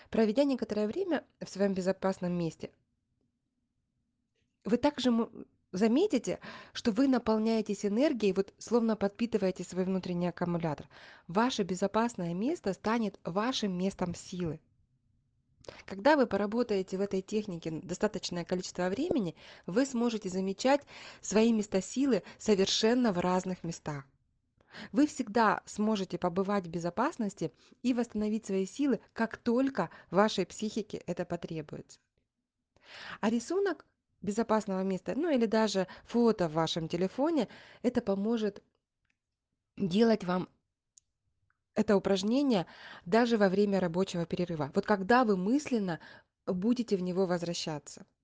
Проведя некоторое время в своем безопасном месте, вы также заметите, что вы наполняетесь энергией, вот словно подпитываете свой внутренний аккумулятор. Ваше безопасное место станет вашим местом силы. Когда вы поработаете в этой технике достаточное количество времени, вы сможете замечать свои места силы совершенно в разных местах. Вы всегда сможете побывать в безопасности и восстановить свои силы, как только вашей психике это потребуется. А рисунок безопасного места, ну или даже фото в вашем телефоне, это поможет делать вам это упражнение даже во время рабочего перерыва. Вот когда вы мысленно будете в него возвращаться.